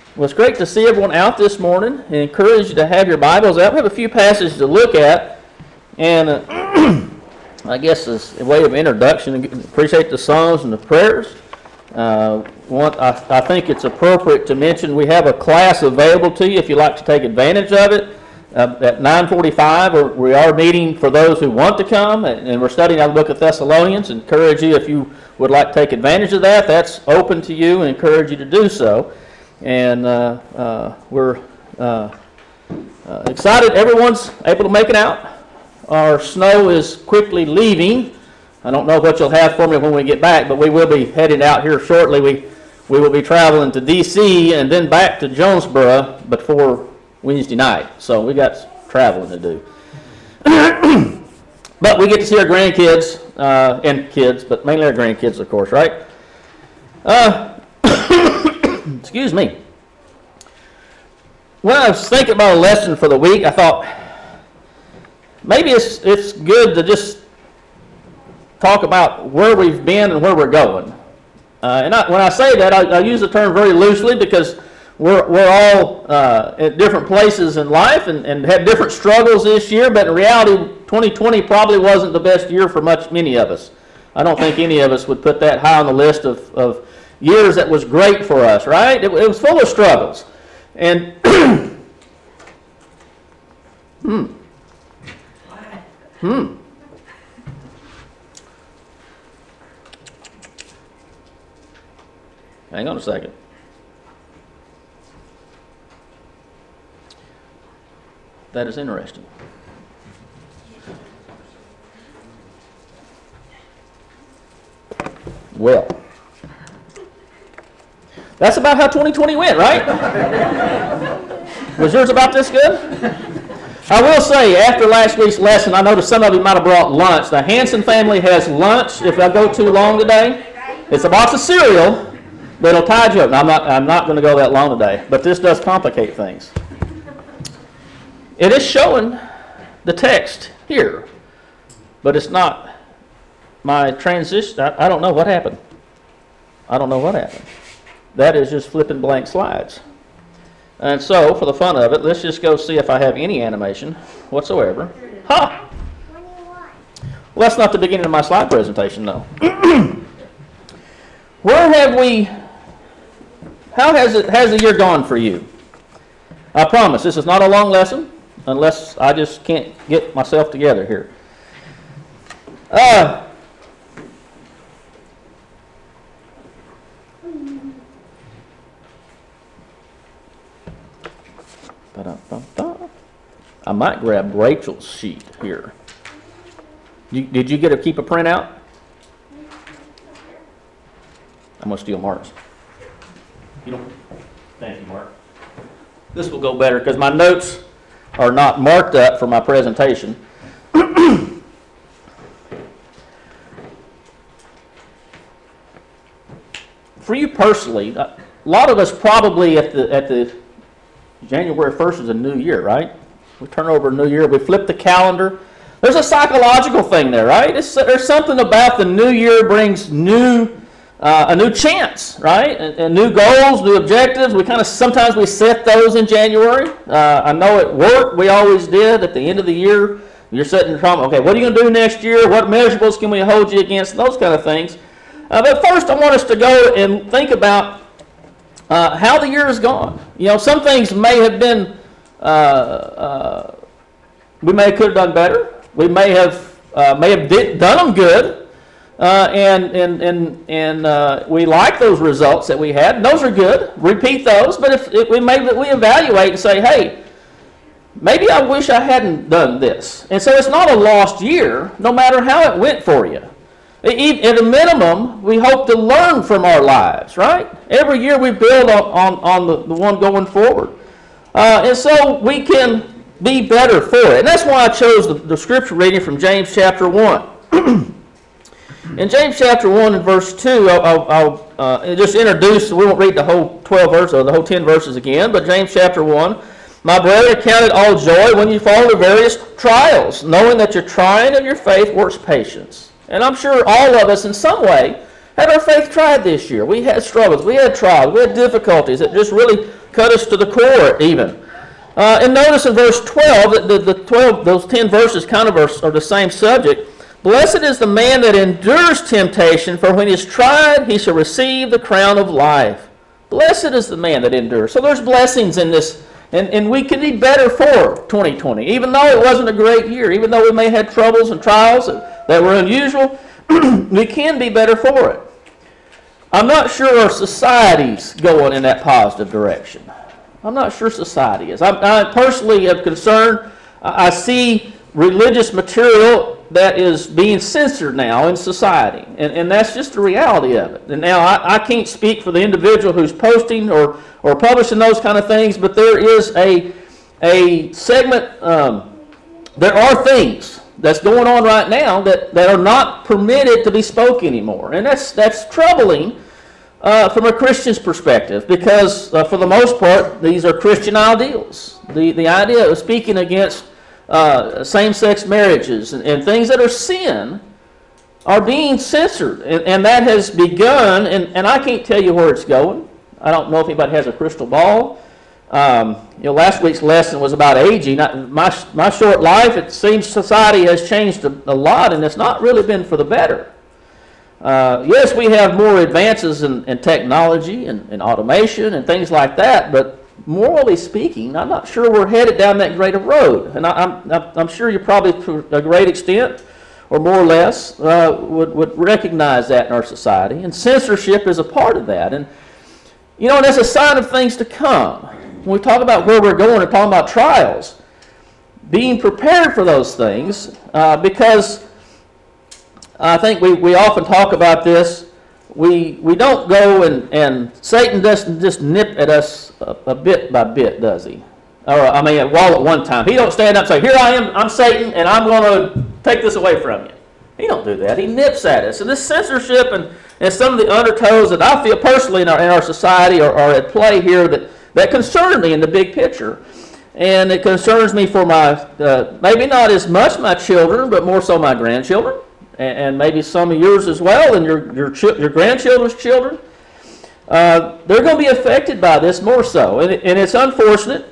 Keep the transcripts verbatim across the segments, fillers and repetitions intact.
Well, it's great to see everyone out this morning. I encourage you to have your Bibles out. We have a few passages to look at. And uh, I guess as a way of introduction, appreciate the songs and the prayers. Uh, want, I, I think it's appropriate to mention we have a class available to you if you'd like to take advantage of it. Uh, at nine forty-five, or we are meeting for those who want to come, and, and we're studying out the book of Thessalonians. Encourage you, if you would like to take advantage of that, that's open to you, and encourage you to do so. And uh, uh, we're uh, uh, excited everyone's able to make it out. Our snow is quickly leaving. I don't know what you'll have for me when we get back, but we will be heading out here shortly. We, we will be traveling to D C and then back to Jonesboro before Wednesday night, so we got traveling to do. But we get to see our grandkids, uh, and kids, but mainly our grandkids, of course, right? Uh, excuse me. When I was thinking about a lesson for the week, I thought maybe it's, it's good to just talk about where we've been and where we're going. Uh, and I, when I say that, I, I use the term very loosely because We're, we're all uh, at different places in life and, and had different struggles this year, but in reality, twenty twenty probably wasn't the best year for much many of us. I don't think any of us would put that high on the list of, of years that was great for us, right? It, it was full of struggles. And, hmm. Hmm. Hang on a second. That is interesting. Well, that's about how twenty twenty went, right? Was yours about this good? I will say, after last week's lesson, I noticed some of you might have brought lunch. The Hanson family has lunch. If I go too long today, it's a box of cereal, but it'll tide you up. Now, I'm not, I'm not going to go that long today, but this does complicate things. It is showing the text here, but it's not my transition. I, I don't know what happened. I don't know what happened. That is just flipping blank slides. And so, for the fun of it, let's just go see if I have any animation whatsoever. Ha! Well, that's not the beginning of my slide presentation, though. Where have we, how has it, has the year gone for you? I promise, this is not a long lesson. Unless I just can't get myself together here. Uh, I might grab Rachel's sheet here. You, did you get to keep a printout? I'm going to steal Mark's. You don't? Thank you, Mark. This will go better because my notes are not marked up for my presentation. For you personally, a lot of us probably at the at the January first is a new year, right? We turn over a new year, we flip the calendar. There's a psychological thing there, right? It's, there's something about the new year brings new Uh, a new chance, right? And, and new goals, new objectives. We kind of sometimes we set those in January. Uh, I know at work we always did. At the end of the year, you're setting the problem. Okay, what are you going to do next year? What measurables can we hold you against? Those kind of things. Uh, but first, I want us to go and think about uh, how the year has gone. You know, some things may have been. Uh, uh, we may could have done better. We may have uh, may have did, done them good. Uh, and and and and uh, we like those results that we had. And those are good. Repeat those. But if, if we maybe we evaluate and say, hey, maybe I wish I hadn't done this. And so it's not a lost year, no matter how it went for you. At a minimum, we hope to learn from our lives, right? Every year we build on on, on the, the one going forward, uh, and so we can be better for it. And that's why I chose the, the scripture reading from James chapter one. In James chapter one and verse two, I'll, I'll, I'll uh, just introduce, we won't read the whole twelve verses or the whole ten verses again, but James chapter one, my brethren, count it all joy when you fall into various trials, knowing that your trying of your faith works patience. And I'm sure all of us in some way had our faith tried this year. We had struggles, we had trials, we had difficulties that just really cut us to the core even. Uh, and notice in verse twelve, that the, the twelve, those ten verses kind of are, are the same subject. Blessed is the man that endures temptation, for when he is tried, he shall receive the crown of life. Blessed is the man that endures. So there's blessings in this, and, and we can be better for twenty twenty. Even though it wasn't a great year, even though we may have had troubles and trials that, that were unusual, we can be better for it. I'm not sure our society's going in that positive direction. I'm not sure society is. I, I personally am concerned. I see religious material that is being censored now in society, and, and that's just the reality of it. And now I, I can't speak for the individual who's posting or, or publishing those kind of things, but there is a, a segment, um, there are things that's going on right now that, that are not permitted to be spoken anymore, and that's, that's troubling. Uh, from a Christian's perspective, because uh, for the most part, these are Christian ideals. The, the idea of speaking against uh, same-sex marriages and, and things that are sin are being censored. And, and that has begun, and, and I can't tell you where it's going. I don't know if anybody has a crystal ball. Um, you know, last week's lesson was about aging. I, my, my short life, it seems society has changed a, a lot, and it's not really been for the better. Uh, yes, we have more advances in, in technology and, and automation and things like that, but morally speaking, I'm not sure we're headed down that great a road. And I, I'm, I'm sure you probably, to a great extent, or more or less, uh, would, would recognize that in our society. And censorship is a part of that. And, you know, and that's a sign of things to come. When we talk about where we're going and talking about trials, being prepared for those things, uh, because I think we, we often talk about this. We, we don't go and, and Satan doesn't just nip at us a, a bit by bit, does he? Or, I mean, all at one time. He don't stand up and say, here I am, I'm Satan, and I'm going to take this away from you. He don't do that. He nips at us. And this censorship and, and some of the undertows that I feel personally in our, in our society are, are at play here that, that concern me in the big picture. And it concerns me for my, uh, maybe not as much my children, but more so my grandchildren. And maybe some of yours as well, and your, your, your grandchildren's children. Uh, they're going to be affected by this more so. And, it, and it's unfortunate,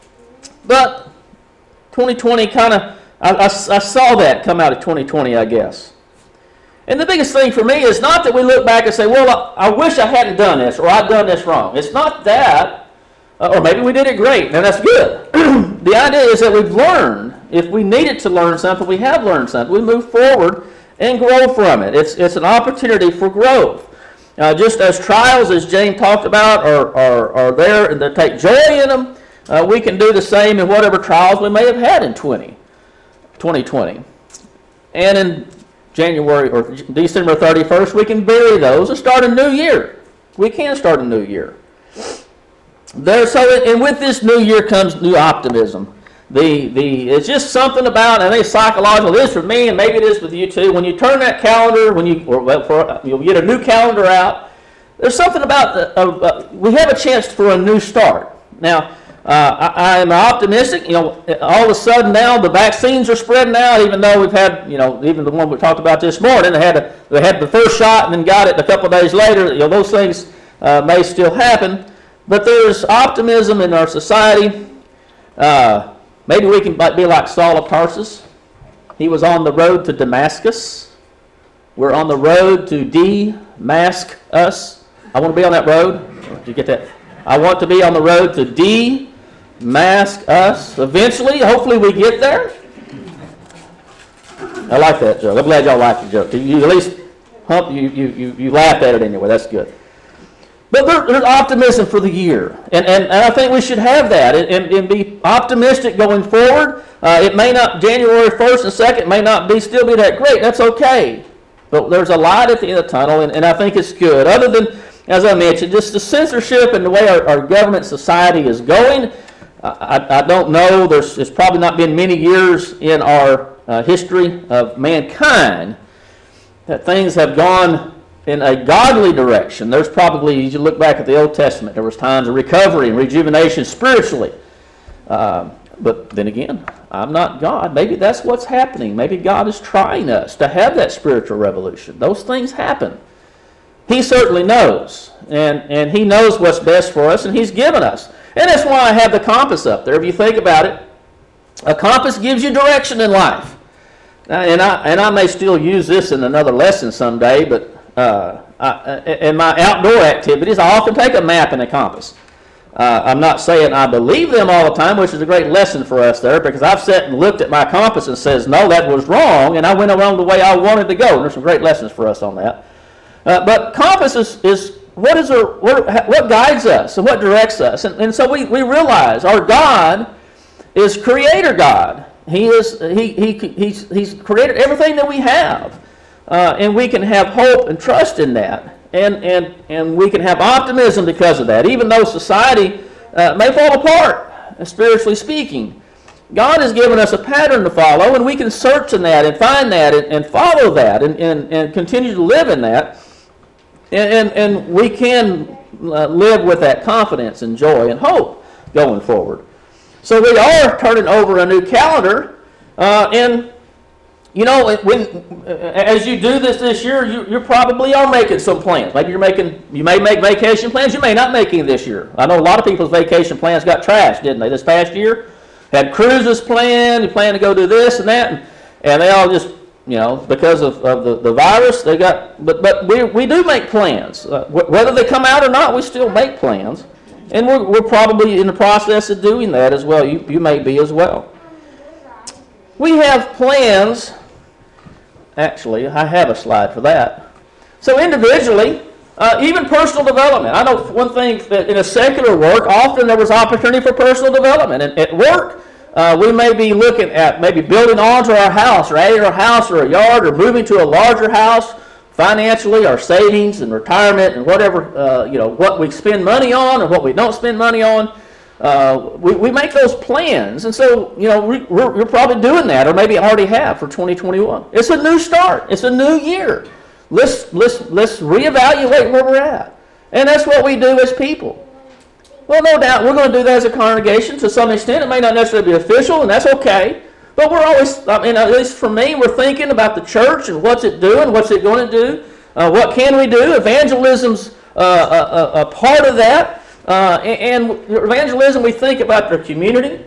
but twenty twenty kind of, I, I, I saw that come out of twenty twenty, I guess. And the biggest thing for me is not that we look back and say, well, I, I wish I hadn't done this, or I've done this wrong. It's not that, uh, or maybe we did it great, and that's good. The idea is that we've learned. If we needed to learn something, we have learned something. We move forward and grow from it. It's, it's an opportunity for growth. Uh, just as trials, as James talked about, are, are, are there and they take joy in them, uh, we can do the same in whatever trials we may have had in twenty twenty. And in January or December thirty-first, we can bury those and start a new year. We can start a new year. There, so, and with this new year comes new optimism. The, the, it's just something about, and I think psychological, it is for me, and maybe it is with you too, when you turn that calendar, when you, or well, for, you'll get a new calendar out, there's something about, the, uh, uh, we have a chance for a new start. Now, uh, I, I'm optimistic, you know, all of a sudden now the vaccines are spreading out, even though we've had, you know, even the one we talked about this morning, they had, a, they had the first shot and then got it a couple of days later, you know, those things uh, may still happen, but there's optimism in our society. Uh, Maybe we can be like Saul of Tarsus. He was on the road to Damascus. We're on the road to de-mask us. I want to be on that road. Did you get that? I want to be on the road to de-mask us. Eventually, hopefully we get there. I like that joke. I'm glad y'all like the joke. You at least hump, you, you, you, you laughed at it anyway. That's good. But there, there's optimism for the year, and, and, and I think we should have that and, and, and be optimistic going forward. Uh, it may not, January first and second may not be still be that great. That's okay. But there's a light at the end of the tunnel, and, and I think it's good. Other than, as I mentioned, just the censorship and the way our, our government society is going, I, I don't know. There's, there's probably not been many years in our uh, history of mankind that things have gone in a godly direction. There's probably, as you look back at the Old Testament, there was times of recovery and rejuvenation spiritually. Uh, but then again, I'm not God. Maybe that's what's happening. Maybe God is trying us to have that spiritual revolution. Those things happen. He certainly knows, and, and He knows what's best for us, and He's given us. And that's why I have the compass up there. If you think about it, a compass gives you direction in life. And I, and I may still use this in another lesson someday, but uh, I, in my outdoor activities, I often take a map and a compass. Uh, I'm not saying I believe them all the time, which is a great lesson for us there, because I've sat and looked at my compass and says, no, that was wrong, and I went along the way I wanted to go. And there's some great lessons for us on that. Uh, but compass is, is what is our, what, what guides us and what directs us. And, and so we, we realize our God is Creator God. He is he, he, he's, he's created everything that we have. Uh, and we can have hope and trust in that. And, and, and we can have optimism because of that, even though society uh, may fall apart, spiritually speaking. God has given us a pattern to follow, and we can search in that and find that and, and follow that and, and, and continue to live in that. And, and, and we can uh, live with that confidence and joy and hope going forward. So we are turning over a new calendar, uh, and you know, when as you do this this year, you, you probably are making some plans. Maybe you're making, you may make vacation plans. You may not make any this year. I know a lot of people's vacation plans got trashed, didn't they, this past year? Had cruises planned, you plan to go do this and that, and, and they all just, you know, because of, of the, the virus, they got, but, but we, we do make plans. Uh, wh whether they come out or not, we still make plans. And we're, we're probably in the process of doing that as well. You, you may be as well. We have plans. Actually, I have a slide for that. So individually, uh, even personal development. I know one thing that in a secular work, often there was opportunity for personal development. And at work, uh, we may be looking at maybe building onto our house, or adding our house or a yard, or moving to a larger house financially, our savings and retirement and whatever, uh, you know, what we spend money on and what we don't spend money on. Uh, we, we make those plans, and so, you know, we, we're, you're probably doing that, or maybe already have for twenty twenty-one. It's a new start. It's a new year. Let's, let's, let's reevaluate where we're at. And that's what we do as people. Well, no doubt, we're going to do that as a congregation to some extent. It may not necessarily be official, and that's okay. But we're always, I mean, at least for me, we're thinking about the church and what's it doing, what's it going to do, uh, what can we do. Evangelism's uh, a, a part of that. Uh, and, and evangelism, we think about the community.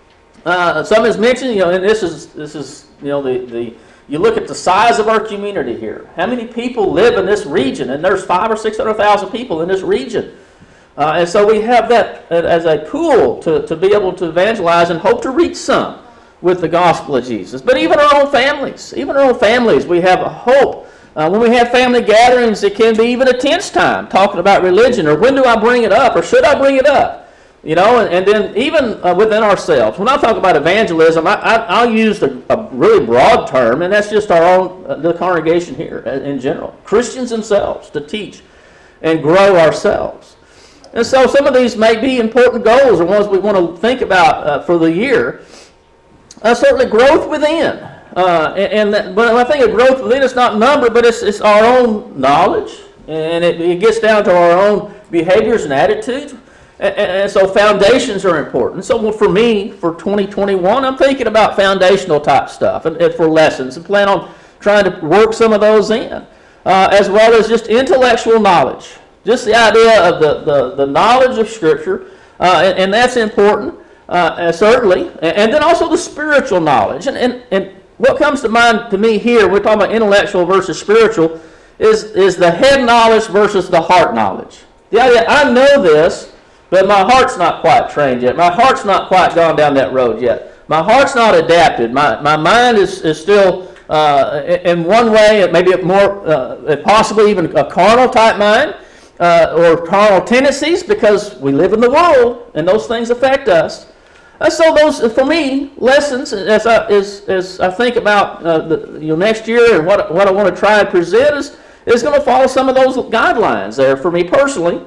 Uh, some has mentioned, you know, and this is this is you know the the you look at the size of our community here. How many people live in this region? And there's five or six hundred thousand people in this region. Uh, and so we have that as a pool to to be able to evangelize and hope to reach some with the gospel of Jesus. But even our own families, even our own families, we have a hope. Uh, when we have family gatherings, it can be even a tense time talking about religion, or when do I bring it up, or should I bring it up? You know, and, and then even uh, within ourselves. When I talk about evangelism, I, I, I'll use the, a really broad term, and that's just our own, uh, the congregation here in general. Christians themselves, to teach and grow ourselves. And so some of these may be important goals, or ones we want to think about uh, for the year. Uh, certainly growth within. Uh, and, and that, but I think of growth within, it's not number, but it's, it's our own knowledge, and it, it gets down to our own behaviors and attitudes. And, and so foundations are important. So for me, for twenty twenty-one, I'm thinking about foundational type stuff and, and for lessons, and plan on trying to work some of those in, uh, as well as just intellectual knowledge. Just the idea of the, the, the knowledge of Scripture, uh, and, and that's important, uh, certainly. And, and then also the spiritual knowledge. And, and, and what comes to mind to me here, we're talking about intellectual versus spiritual, is, is the head knowledge versus the heart knowledge. The idea, I know this, but my heart's not quite trained yet. My heart's not quite gone down that road yet. My heart's not adapted. My, my mind is, is still, uh, in one way, maybe more, uh, possibly even a carnal type mind, uh, or carnal tendencies, because we live in the world, and those things affect us. And so those, for me, lessons, as I, as, as I think about uh, the, you know, next year and what, what I want to try and present, is, is going to follow some of those guidelines there for me personally.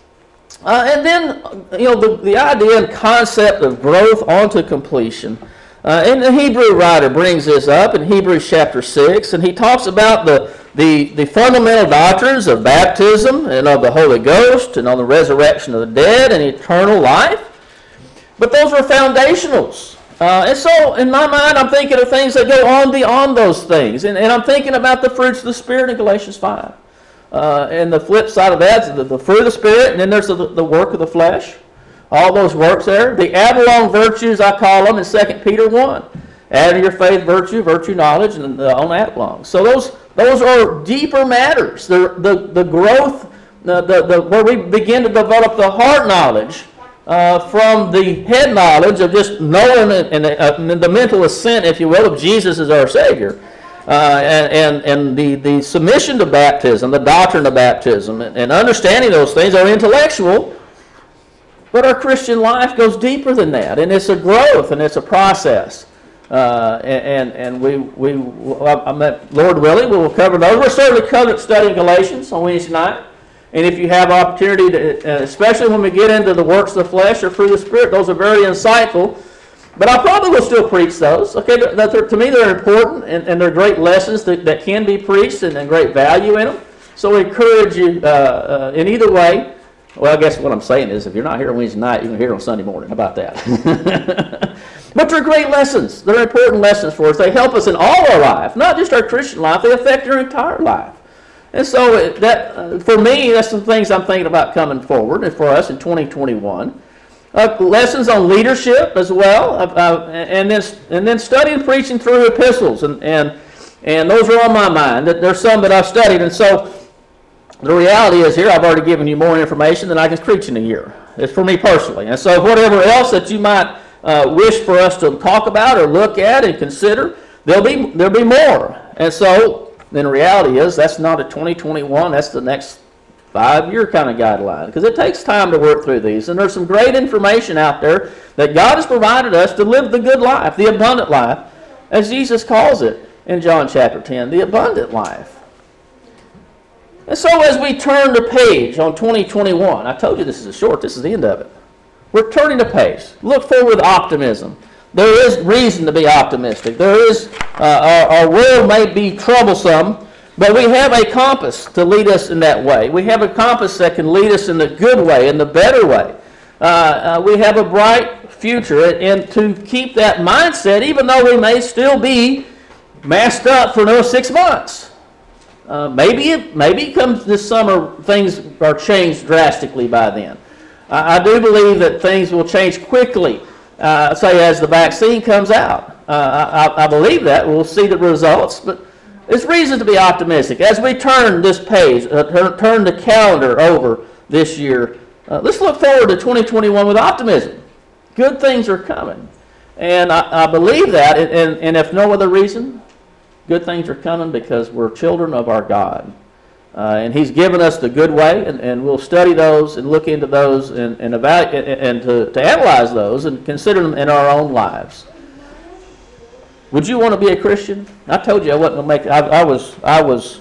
Uh, and then, you know, the, the idea and concept of growth onto completion. Uh, and the Hebrew writer brings this up in Hebrews chapter six, and he talks about the, the, the fundamental doctrines of baptism and of the Holy Ghost and on the resurrection of the dead and eternal life. But those are foundationals. Uh, and so, in my mind, I'm thinking of things that go on beyond those things. And, and I'm thinking about the fruits of the Spirit in Galatians five. Uh, and the flip side of that is the, the fruit of the Spirit, and then there's the, the work of the flesh. All those works there. The Avalon virtues, I call them in Second Peter one. Add to your faith virtue, virtue knowledge, and the on Avalon. So those those are deeper matters. The the, the growth, the, the, the where we begin to develop the heart knowledge uh, from the head knowledge of just knowing and, and, uh, and the mental assent, if you will, of Jesus as our Savior. Uh, and and, and the, the submission to baptism, the doctrine of baptism, and, and understanding those things are intellectual, but our Christian life goes deeper than that, and it's a growth, and it's a process. Uh, and and we, we I met, Lord willing, we will cover those. We're certainly covered studying Galatians on Wednesday night, and if you have opportunity, to, uh, especially when we get into the works of the flesh or fruit of the Spirit, those are very insightful. But I probably will still preach those. Okay, that, to me they're important, and, and they're great lessons that, that can be preached, and, and great value in them. So I encourage you uh, uh, in either way. Well, I guess what I'm saying is if you're not here on Wednesday night, you can hear it on Sunday morning. How about that? But they're great lessons. They're important lessons for us. They help us in all our life, not just our Christian life. They affect our entire life. And so that, uh, for me, that's some things I'm thinking about coming forward and for us in twenty twenty-one. Uh, lessons on leadership as well, uh, uh, and then and then studying preaching through epistles, and and and those are on my mind. There's some that I've studied, and so the reality is here I've already given you more information than I can preach in a year. It's for me personally, and so whatever else that you might uh, wish for us to talk about or look at and consider, there'll be there'll be more. And so then the reality is that's not a twenty twenty-one. That's the next five-year kind of guideline, because it takes time to work through these. And there's some great information out there that God has provided us to live the good life, the abundant life, as Jesus calls it in John chapter ten, the abundant life. And so as we turn the page on twenty twenty-one, I told you this is a short, this is the end of it. We're turning the page. Look forward with optimism. There is reason to be optimistic. There is, uh, our, our world may be troublesome, but we have a compass to lead us in that way. We have a compass that can lead us in the good way, in the better way. Uh, uh, we have a bright future, and to keep that mindset, even though we may still be masked up for another six months. Uh, maybe it, maybe comes this summer, things are changed drastically by then. I, I do believe that things will change quickly, uh, say as the vaccine comes out. Uh, I, I believe that. We'll see the results, but there's reason to be optimistic. As we turn this page, uh, turn, turn the calendar over this year, uh, let's look forward to twenty twenty-one with optimism. Good things are coming. And I, I believe that, and, and, and if no other reason, good things are coming because we're children of our God. Uh, and He's given us the good way, and, and we'll study those and look into those and, and, evaluate, and to, to analyze those and consider them in our own lives. Would you want to be a Christian? I told you I wasn't going to make it. I, I was, I was,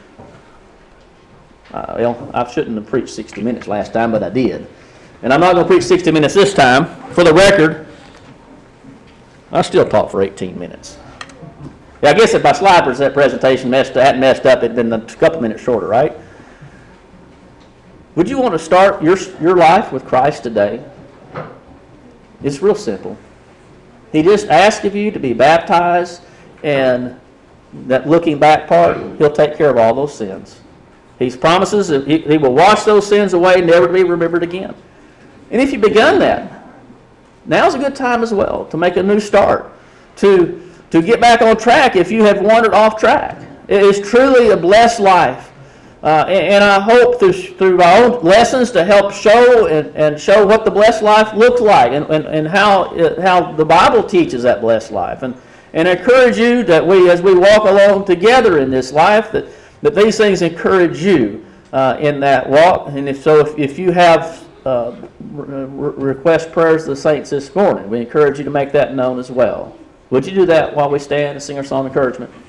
uh, well, I shouldn't have preached sixty minutes last time, but I did. And I'm not going to preach sixty minutes this time. For the record, I still taught for eighteen minutes. Yeah, I guess if my slide that presentation messed, hadn't messed up, it'd been a couple minutes shorter, right? Would you want to start your, your life with Christ today? It's real simple. He just asks of you to be baptized, and that looking back part, He'll take care of all those sins. He promises that he, he will wash those sins away, never to be remembered again. And if you've begun that, now's a good time as well to make a new start, to, to get back on track if you have wandered off track. It is truly a blessed life. Uh, and, and I hope through, through our own lessons to help show and, and show what the blessed life looks like, and, and, and how, it, how the Bible teaches that blessed life. And, and encourage you that we, as we walk along together in this life, that, that these things encourage you uh, in that walk. And if so, if, if you have uh, re request prayers to the saints this morning, we encourage you to make that known as well. Would you do that while we stand and sing our song of encouragement?